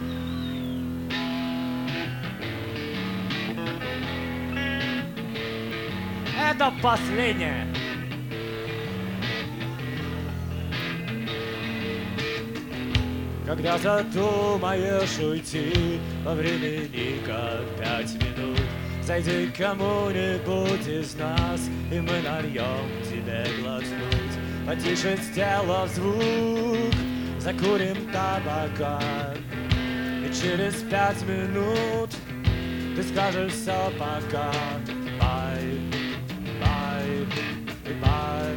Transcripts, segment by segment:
Это последнее. Когда задумаешь уйти во времени как 5 минут, зайди к кому-нибудь из нас, и мы нальем тебе глотнуть. Потише сделав звук, закурим табака, и через 5 минут ты скажешь все пока. Bye, bye, bye.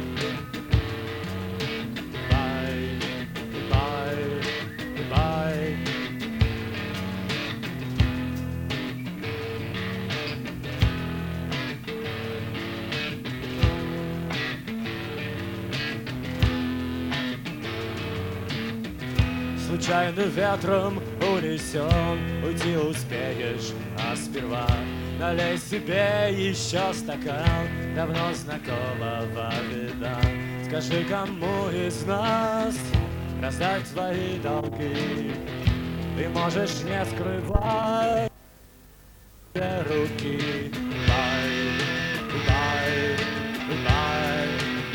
Случайным ветром унесен, уйти успеешь, а сперва налей себе еще стакан давно знакомого вина. Скажи, кому из нас раздать твои долги, ты можешь не скрывать руки. Bye, bye, bye.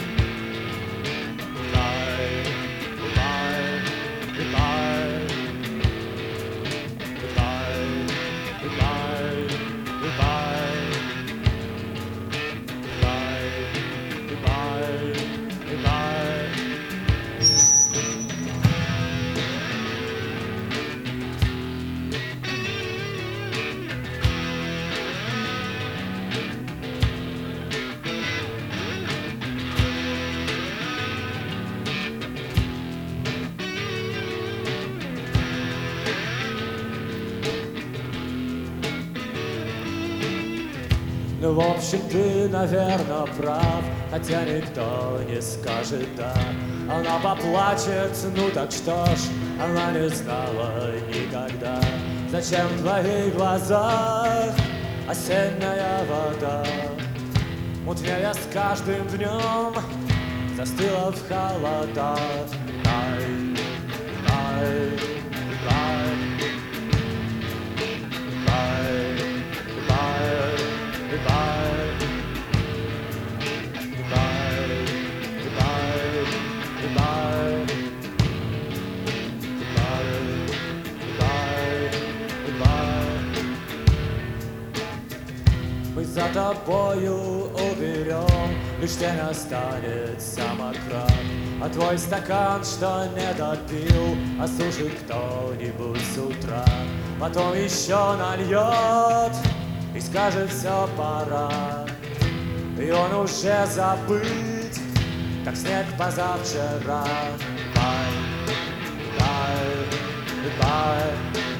Ну, в общем, ты, наверное, прав, хотя никто не скажет «да». Она поплачет, ну так что ж, она не знала никогда, зачем в твоих глазах осенняя вода. Мутнее с каждым днем застыла в холодах. Дай, дай, дай. Мы за тобою уберем, лишь тень останется мокра, а твой стакан, что не допил, осушит кто-нибудь с утра. Потом еще нальет и скажет: все, пора. И он уже забыть, как снег позавчера. Bye, bye, bye,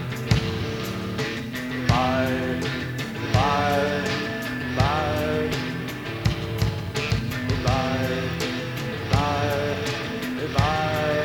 bye, bye, bye, bye, bye, bye.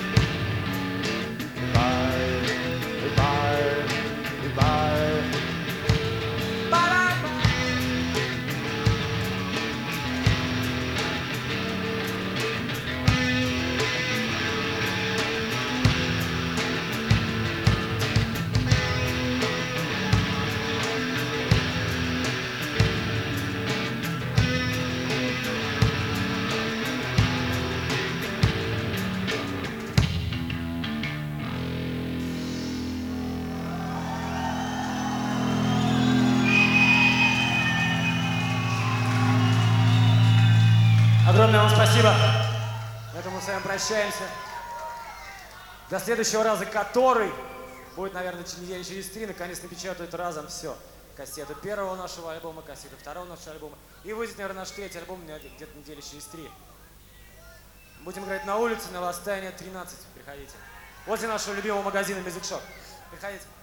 Огромное вам спасибо. На этом мы с вами прощаемся. До следующего раза, который будет, наверное, недели через 3. Наконец напечатают разом все. Кассету первого нашего альбома, кассету второго нашего альбома. И выйдет, наверное, наш третий альбом где-то недели через 3. Будем играть на улице, на Восстание 13. Приходите. Возле нашего любимого магазина Music Shop. Приходите.